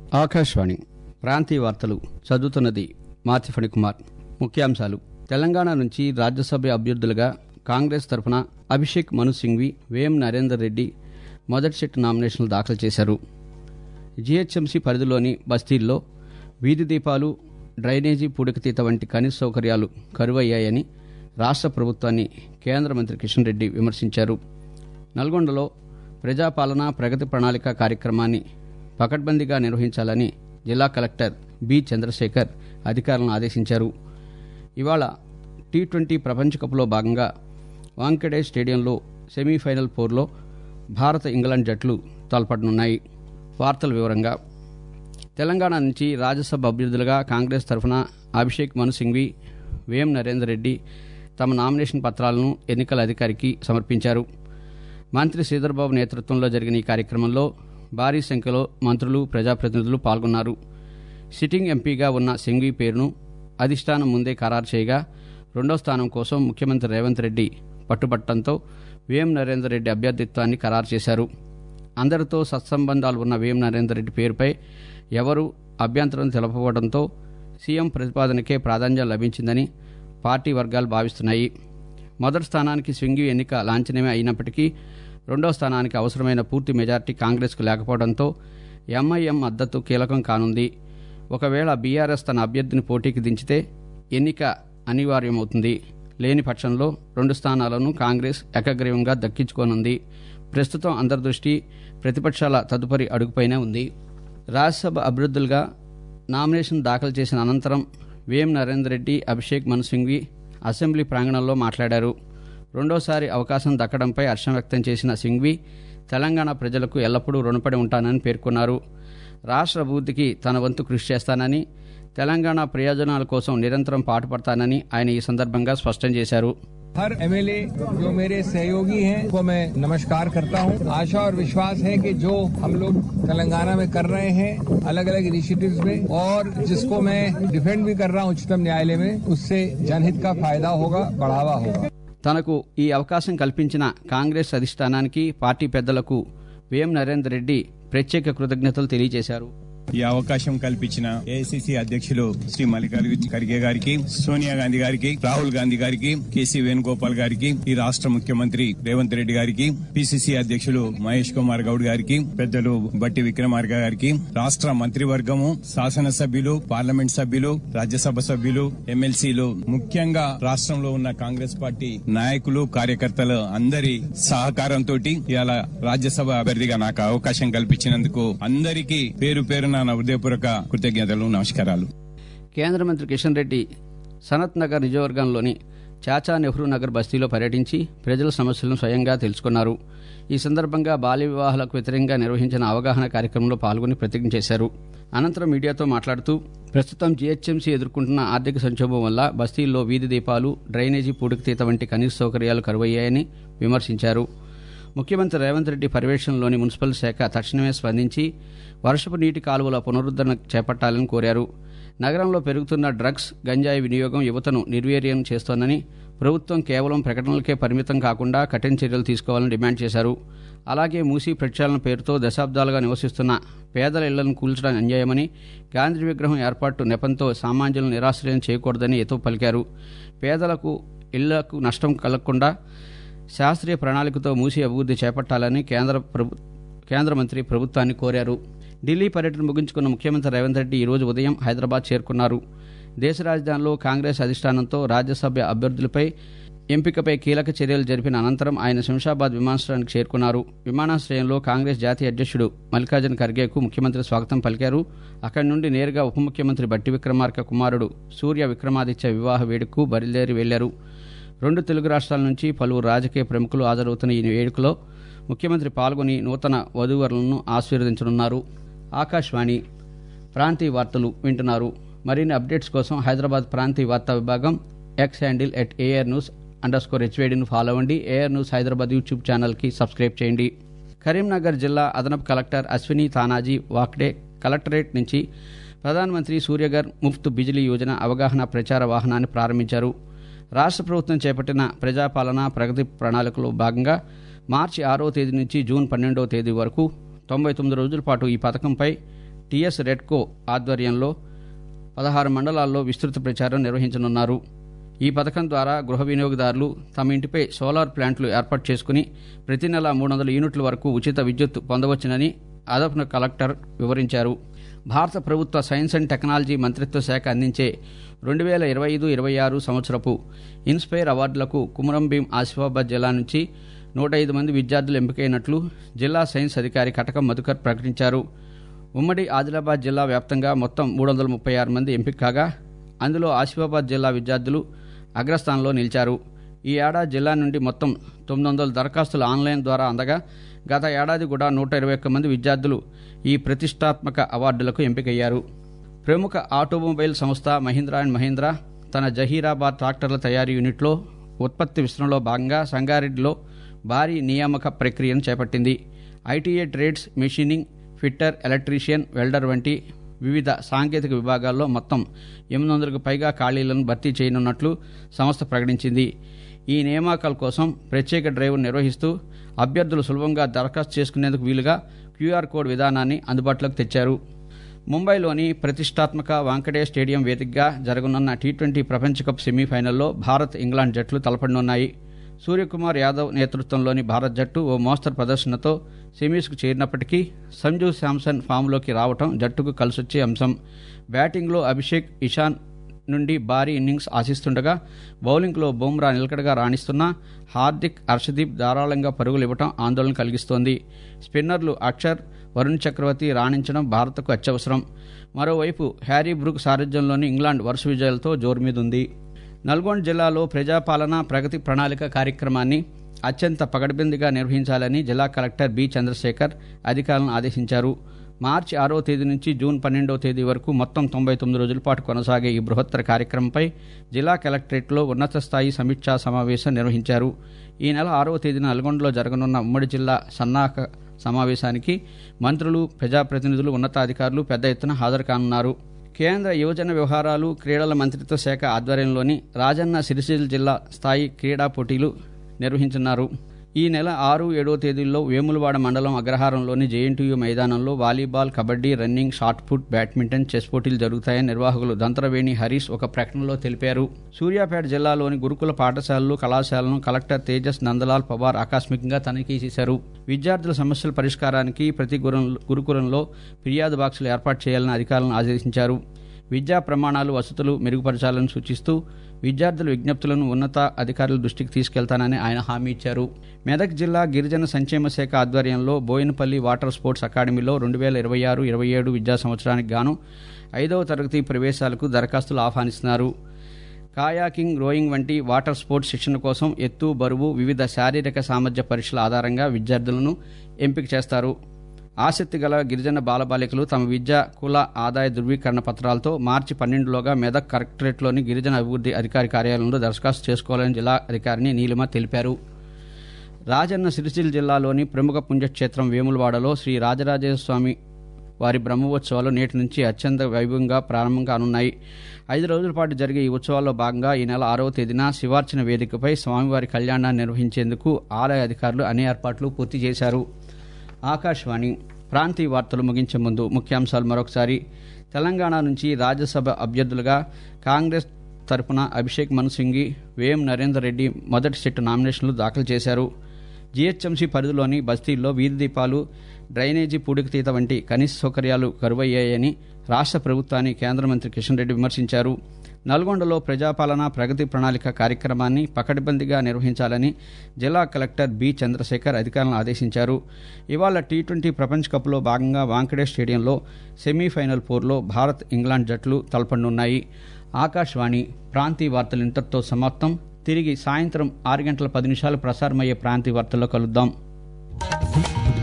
ఆకాశవాణి ప్రాంతీయ వార్తలు చదువుతున్నది మాతి ఫణికుమార్. ముఖ్యాంశాలు: తెలంగాణ నుంచి రాజ్యసభ అభ్యర్థులుగా కాంగ్రెస్ తరఫున అభిషేక్ మను సింఘ్వి, వేం నరేందర్ రెడ్డి మొదటి సెట్ నామినేషన్లు దాఖలు చేశారు. జీహెచ్ఎంసీ పరిధిలోని బస్తీల్లో వీధి దీపాలు, డ్రైనేజీ పూడికతీత వంటి కనీస సౌకర్యాలు కరువయ్యాయని రాష్ట్ర ప్రభుత్వాన్ని కేంద్ర మంత్రి కిషన్ రెడ్డి విమర్శించారు. నల్గొండలో ప్రజాపాలన ప్రగతి ప్రణాళిక కార్యక్రమాన్ని పకడ్బందీగా నిర్వహించాలని జిల్లా కలెక్టర్ బి చంద్రశేఖర్ అధికారులను ఆదేశించారు. ఇవాళ టీ20 ప్రపంచ కప్లో భాగంగా వాంఖేడే స్టేడియంలో సెమీఫైనల్ పోర్లో భారత ఇంగ్లాండ్ జట్లు తలపడనున్నాయి. వార్తల వివరంగా: తెలంగాణ నుంచి రాజ్యసభ అభ్యర్థులుగా కాంగ్రెస్ తరఫున అభిషేక్ మను సింఘ్వి, వేం నరేందర్ రెడ్డి తమ నామినేషన్ పత్రాలను ఎన్నికల అధికారికి సమర్పించారు. మంత్రి శ్రీధర్బాబు నేతృత్వంలో జరిగిన ఈ కార్యక్రమంలో భారీ సంఖ్యలో మంత్రులు, ప్రజాప్రతినిధులు పాల్గొన్నారు. సిట్టింగ్ ఎంపీగా ఉన్న సింఘ్వి పేరును అధిష్టానం ముందే ఖరారు చేయగా రెండో స్థానం కోసం ముఖ్యమంత్రి రేవంత్ రెడ్డి పట్టుబట్టడంతో వేం నరేందర్ రెడ్డి అభ్యర్థిత్వాన్ని ఖరారు చేశారు. అందరితో సత్సంబంధాలు ఉన్న వేం నరేందర్ రెడ్డి పేరుపై ఎవరూ అభ్యంతరం తెలపడంతో సీఎం ప్రతిపాదనకే ప్రాధాన్యం లభించిందని పార్టీ వర్గాలు భావిస్తున్నాయి. మొదటి స్థానానికి సింఘ్వి ఎన్నిక లాంఛనమే అయినప్పటికీ రెండో స్థానానికి అవసరమైన పూర్తి మెజార్టీ కాంగ్రెస్కు లేకపోవడంతో ఎంఐఎం మద్దతు కీలకం కానుంది. ఒకవేళ బీఆర్ఎస్ తన అభ్యర్థిని పోటీకి దించితే ఎన్నిక అనివార్యమవుతుంది. లేని పక్షంలో రెండు స్థానాలను కాంగ్రెస్ ఏకగ్రీవంగా దక్కించుకోనుంది. ప్రస్తుతం అందరి దృష్టి ప్రతిపక్షాల తదుపరి అడుగుపైనే ఉంది. రాజ్యసభ అభ్యర్థులుగా నామినేషన్ దాఖలు చేసిన అనంతరం వేం నరేందర్ రెడ్డి, అభిషేక్ మను సింఘ్వి అసెంబ్లీ ప్రాంగణంలో మాట్లాడారు. రెండోసారి అవకాశం దక్కడంపై హర్షం వ్యక్తం చేసిన సింఘ్వి తెలంగాణ ప్రజలకు ఎల్లప్పుడూ రుణపడి ఉంటానని పేర్కొన్నారు. రాష్ట్ర అభివృద్ధికి తన వంతు కృషి చేస్తానని, తెలంగాణ ప్రయోజనాల కోసం నిరంతరం పాటుపడతానని ఆయన ఈ సందర్భంగా స్పష్టం చేశారు. हर एमएलए जो मेरे सहयोगी हैं उनको मैं नमस्कार करता हूं। आशा और विश्वास है कि जो हम लोग तेलंगाना में कर रहे हैं अलग अलग इनिशिएटिव्स में, और जिसको मैं डिफेंड भी कर रहा हूं उच्चतम न्यायालय में, उससे जनहित का फायदा होगा, बढ़ावा होगा. తనకు ఈ అవకాశం కల్పించిన కాంగ్రెస్ అధిష్టానానికి, పార్టీ పెద్దలకు వేం నరేందర్ రెడ్డి ప్రత్యేక కృతజ్ఞతలు తెలియజేశారు. ఈ అవకాశం కల్పించిన ఏఐసిసి అధ్యక్షులు శ్రీ మల్లికార్జున ఖర్గే గారికి, సోనియా గాంధీ గారికి, రాహుల్ గాంధీ గారికి, కేసీ వేణుగోపాల్ గారికి, ఈ రాష్ట్ర ముఖ్యమంత్రి రేవంత్ రెడ్డి గారికి, పిసిసి అధ్యక్షులు మహేష్ కుమార్ గౌడ్ గారికి, పెద్దలు బట్టి విక్రమార్క గారికి, రాష్ట్ర మంత్రివర్గము, శాసనసభ్యులు, పార్లమెంట్ సభ్యులు, రాజ్యసభ సభ్యులు, ఎమ్మెల్సీలు, ముఖ్యంగా రాష్ట్రంలో ఉన్న కాంగ్రెస్ పార్టీ నాయకులు, కార్యకర్తలు అందరి సహకారంతో ఇవాళ రాజ్యసభ అభ్యర్థిగా నాకు అవకాశం కల్పించినందుకు అందరికీ పేరు పేరున నా హృదయపూర్వక కృతజ్ఞతలు, నమస్కారాలు. కేంద్ర మంత్రి కిషన్ రెడ్డి సనత్ నగర్ నియోజకవర్గంలోని చాచా నెహ్రూ నగర్ బస్తీలో పర్యటించి ప్రజల సమస్యలను స్వయంగా తెలుసుకున్నారు. ఈ సందర్భంగా బాల్య వివాహాలకు వ్యతిరేకంగా నిర్వహించిన అవగాహన కార్యక్రమంలో పాల్గొని ప్రతిజ్ఞ చేశారు. అనంతరం మీడియాతో మాట్లాడుతూ ప్రస్తుతం జీహెచ్ఎంసీ ఎదుర్కొంటున్న ఆర్థిక సంక్షోభం వల్ల బస్తీల్లో వీధి దీపాలు, డ్రైనేజీ పూడికతీత వంటి కనీస సౌకర్యాలు కరువయ్యాయని విమర్శించారు. ముఖ్యమంత్రి రేవంత్ రెడ్డి పర్యవేక్షణలోని మున్సిపల్ శాఖ తక్షణమే స్పందించి వర్షపు నీటి కాలువల పునరుద్ధరణ చేపట్టాలని కోరారు. నగరంలో పెరుగుతున్న డ్రగ్స్, గంజాయి వినియోగం యువతను నిర్వీర్యం చేస్తోందని, ప్రభుత్వం కేవలం ప్రకటనలకే పరిమితం కాకుండా కఠిన చర్యలు తీసుకోవాలని డిమాండ్ చేశారు. అలాగే మూసీ ప్రక్షాళన పేరుతో దశాబ్దాలుగా నివసిస్తున్న పేదల ఇళ్లను కూల్చడం అన్యాయమని, గాంధీ విగ్రహం ఏర్పాటు నెపంతో సామాన్యులను నిరాశ్రయం చేయకూడదని హితవు పలికారు. పేదలకు ఇళ్లకు నష్టం కలగకుండా శాస్త్రీయ ప్రణాళికతో మూసీ అభివృద్ధి చేపట్టాలని కేంద్ర మంత్రి ప్రభుత్వాన్ని కోరారు. ఢిల్లీ పర్యటన ముగించుకున్న ముఖ్యమంత్రి రేవంత్ రెడ్డి ఈరోజు ఉదయం హైదరాబాద్ చేరుకున్నారు. దేశ రాజధానిలో కాంగ్రెస్ అధిష్టానంతో రాజ్యసభ అభ్యర్థులపై ఎంపికపై కీలక చర్యలు జరిపిన అనంతరం ఆయన శంషాబాద్ విమానాశ్రయానికి చేరుకున్నారు. విమానాశ్రయంలో కాంగ్రెస్ జాతీయ అధ్యక్షుడు మల్లికార్జున ఖర్గేకు ముఖ్యమంత్రి స్వాగతం పలికారు. అక్కడి నుండి నేరుగా ఉప ముఖ్యమంత్రి బట్టి విక్రమార్క కుమారుడు సూర్య విక్రమాదిత్య వివాహ వేడుకకు బయలుదేరి వెళ్లారు. రెండు తెలుగు రాష్ట్రాల నుంచి పలువురు రాజకీయ ప్రముఖులు హాజరవుతున్న ఈ వేడుకలో ముఖ్యమంత్రి పాల్గొని నూతన వధూవరులను ఆశీర్వదించనున్నారు. ఆకాశవాణి ప్రాంతీయ వార్తలు వింటున్నారు. మరిన్ని అప్డేట్స్ కోసం హైదరాబాద్ ప్రాంతీయ వార్తా విభాగం ఎక్స్ హ్యాండిల్ @AirNews_HVDను ఫాలో అవ్వండి. AIR న్యూస్ హైదరాబాద్ యూట్యూబ్ ఛానల్కి సబ్స్క్రైబ్ చేయండి. కరీంనగర్ జిల్లా అదనపు కలెక్టర్ అశ్విని తానాజీ వాక్డే కలెక్టరేట్ నుంచి ప్రధానమంత్రి సూర్యఘర్ ముఫ్త్ బిజిలీ యోజన అవగాహన ప్రచార వాహనాన్ని ప్రారంభించారు. రాష్ట్ర ప్రభుత్వం చేపట్టిన ప్రజాపాలన ప్రగతి ప్రణాళికలో భాగంగా మార్చి 6వ తేదీ నుంచి జూన్ 12వ తేదీ వరకు 99 రోజుల పాటు ఈ పథకంపై టిఎస్ రెడ్కో ఆధ్వర్యంలో 16 మండలాల్లో విస్తృత ప్రచారం నిర్వహించనున్నారు. ఈ పథకం ద్వారా గృహ వినియోగదారులు తమ ఇంటిపై సోలార్ ప్లాంట్లు ఏర్పాటు చేసుకుని ప్రతి నెల 300 యూనిట్ల వరకు ఉచిత విద్యుత్ పొందవచ్చునని అదనపు కలెక్టర్ వివరించారు. భారత ప్రభుత్వ సైన్స్ అండ్ టెక్నాలజీ మంత్రిత్వ శాఖ అందించే 2025-26 సంవత్సరపు ఇన్స్పైర్ అవార్డులకు కుమరం భీం ఆసిఫాబాద్ జిల్లా నుంచి 105 మంది విద్యార్థులు ఎంపికైనట్లు జిల్లా సైన్స్ అధికారి కటకం మధుకర్ ప్రకటించారు. ఉమ్మడి ఆదిలాబాద్ జిల్లా వ్యాప్తంగా మొత్తం 336 మంది ఎంపిక కాగా అందులో ఆసిఫాబాద్ జిల్లా విద్యార్థులు అగ్రస్థానంలో నిలిచారు. ఈ ఏడాది జిల్లా నుండి మొత్తం 900 దరఖాస్తులు ఆన్లైన్ ద్వారా అందగా గత ఏడాది కూడా 121 మంది విద్యార్థులు ఈ ప్రతిష్టాత్మక అవార్డులకు ఎంపికయ్యారు. ప్రముఖ ఆటోమొబైల్ సంస్థ మహీంద్రా అండ్ మహీంద్రా తన జహీరాబాద్ ట్రాక్టర్ల తయారీ యూనిట్లో ఉత్పత్తి విస్తరణలో భాగంగా సంగారెడ్డిలో భారీ నియామక ప్రక్రియను చేపట్టింది. ITI trades, machining, fitter, electrician, welder వంటి వివిధ సాంకేతిక విభాగాల్లో మొత్తం 800కు పైగా ఖాళీలను భర్తీ చేయనున్నట్లు సంస్థ ప్రకటించింది. ఈ నియామకాల కోసం ప్రత్యేక డ్రైవ్ను నిర్వహిస్తూ అభ్యర్థులు సులభంగా దరఖాస్తు చేసుకునేందుకు వీలుగా క్యూఆర్ కోడ్ విధానాన్ని అందుబాటులోకి తెచ్చారు. ముంబైలోని ప్రతిష్టాత్మక వాంకడే స్టేడియం వేదికగా జరగనున్న టీ20 ప్రపంచ కప్ సెమీఫైనల్లో భారత్, ఇంగ్లాండ్ జట్లు తలపడనున్నాయి. సూర్యకుమార్ యాదవ్ నేతృత్వంలోని భారత్ జట్టు ఓ మోస్తరు ప్రదర్శనతో సెమీస్కు చేరినప్పటికీ సంజు శాంసన్ ఫామ్లోకి రావడం జట్టుకు కలిసొచ్చే అంశం. బ్యాటింగ్లో అభిషేక్, ఇషాన్ నుండి భారీ ఇన్నింగ్స్ ఆశిస్తుండగా బౌలింగ్లో బుమ్రా నిలకడగా రాణిస్తున్నా హార్దిక్, హర్షదీప్ ధారాళంగా పరుగులు ఇవ్వడం ఆందోళన కలిగిస్తోంది. స్పిన్నర్లు అక్షర్, వరుణ్ చక్రవర్తి రాణించడం భారత్కు అత్యవసరం. మరోవైపు హ్యారీ బ్రూక్ సారథ్యంలోని ఇంగ్లాండ్ వరుస విజయాలతో జోరుమీదుంది. నల్గొండ జిల్లాలో ప్రజాపాలన ప్రగతి ప్రణాళిక కార్యక్రమాన్ని అత్యంత పకడ్బందీగా నిర్వహించాలని జిల్లా కలెక్టర్ బి చంద్రశేఖర్ అధికారులను ఆదేశించారు. మార్చి 6వ తేదీ నుంచి జూన్ 12వ తేదీ వరకు మొత్తం 99 రోజుల పాటు కొనసాగే ఈ బృహత్తర కార్యక్రమంపై జిల్లా కలెక్టరేట్లో ఉన్నత స్థాయి సమీక్షా సమావేశం నిర్వహించారు. ఈ నెల 6వ తేదీన నల్గొండలో జరగనున్న ఉమ్మడి జిల్లా సన్నాహక సమావేశానికి మంత్రులు, ప్రజాప్రతినిధులు, ఉన్నతాధికారులు పెద్ద ఎత్తున హాజరు కానున్నారు. కేంద్ర యువజన వ్యవహారాలు, క్రీడల మంత్రిత్వ శాఖ ఆధ్వర్యంలోని రాజన్న సిరిసిల్ల జిల్లా స్థాయి క్రీడా పోటీలు నిర్వహించనున్నారు. ఈ నెల 6, 7వ తేదీల్లో వేములవాడ మండలం అగ్రహారంలోని జేఎన్టీయూ మైదానంలో volleyball, kabaddi, running, shot put, badminton, chess పోటీలు జరుగుతాయని నిర్వాహకులు దంతరవేణి హరీష్ ఒక ప్రకటనలో తెలిపారు. సూర్యాపేట జిల్లాలోని గురుకుల పాఠశాలలు, కళాశాలను కలెక్టర్ తేజస్ నందలాల్ పవార్ ఆకస్మికంగా తనిఖీ చేశారు. విద్యార్థుల సమస్యల పరిష్కారానికి ప్రతి గురుకులంలో ఫిర్యాదు బాక్సులు ఏర్పాటు చేయాలని అధికారులను ఆదేశించారు. విద్యా ప్రమాణాలు, వసతులు మెరుగుపరచాలని సూచిస్తూ విద్యార్థుల విజ్ఞప్తులను ఉన్నత అధికారుల దృష్టికి తీసుకెళ్తానని ఆయన హామీ ఇచ్చారు. మెదక్ జిల్లా గిరిజన సంక్షేమ శాఖ ఆధ్వర్యంలో బోయినపల్లి వాటర్ స్పోర్ట్స్ అకాడమీలో 2026-27 విద్యా సంవత్సరానికి గాను 5వ తరగతి ప్రవేశాలకు దరఖాస్తులు ఆహ్వానిస్తున్నారు. కాయాకింగ్, రోయింగ్ వంటి వాటర్ స్పోర్ట్స్ శిక్షణ కోసం ఎత్తు, బరువు, వివిధ శారీరక సామర్థ్య పరీక్షల ఆధారంగా విద్యార్థులను ఎంపిక చేస్తారు. ఆసక్తి గల గిరిజన బాలబాలికలు తమ విద్య, కుల, ఆదాయ ధృవీకరణ పత్రాలతో మార్చి 12లోగా మెదక్ కలెక్టరేట్లోని గిరిజన అభివృద్ధి అధికారి కార్యాలయంలో దరఖాస్తు చేసుకోవాలని జిల్లా అధికారిని నీలిమ తెలిపారు. రాజన్న సిరిసిల్ల జిల్లాలోని ప్రముఖ పుణ్యక్షేత్రం వేములవాడలో శ్రీ రాజరాజేశ్వర స్వామి వారి బ్రహ్మోత్సవాలు నేటి నుంచి అత్యంత వైభవంగా ప్రారంభం కానున్నాయి. 5 రోజుల పాటు జరిగే ఈ ఉత్సవాల్లో భాగంగా ఈ నెల 6వ తేదీన శివార్చన వేదికపై స్వామివారి కళ్యాణాన్ని నిర్వహించేందుకు ఆలయ అధికారులు అన్ని ఏర్పాట్లు పూర్తి చేశారు. ఆకాశవాణి ప్రాంతీయ వార్తలు ముగించే ముందు ముఖ్యాంశాలు మరొకసారి. తెలంగాణ నుంచి రాజ్యసభ అభ్యర్థులుగా కాంగ్రెస్ తరపున అభిషేక్ మను సింఘ్వి, వేం నరేందర్ రెడ్డి మొదటి సెట్ నామినేషన్లు దాఖలు చేశారు. జీహెచ్ఎంసీ పరిధిలోని బస్తీల్లో వీధి దీపాలు, డ్రైనేజీ పూడికతీత వంటి కనీస సౌకర్యాలు కరువయ్యాయని రాష్ట్ర ప్రభుత్వాన్ని కేంద్ర మంత్రి కిషన్ రెడ్డి విమర్శించారు. నల్గొండలో ప్రజాపాలన ప్రగతి ప్రణాళిక కార్యక్రమాన్ని పకడ్బందీగా నిర్వహించాలని జిల్లా కలెక్టర్ బి చంద్రశేఖర్ అధికారులను ఆదేశించారు. ఇవాళ టీ20 ప్రపంచ కప్లో భాగంగా వాంకడే స్టేడియంలో సెమీఫైనల్ పోర్లో భారత్, ఇంగ్లాండ్ జట్లు తలపడనున్నాయి. ఆకాశవాణి ప్రాంతీయ వార్తలు ఇంతటితో సమాప్తం. తిరిగి సాయంత్రం 6 గంటల 10 నిమిషాలు ప్రసారమయ్యే ప్రాంతీయ వార్తల్లో కలుద్దాం.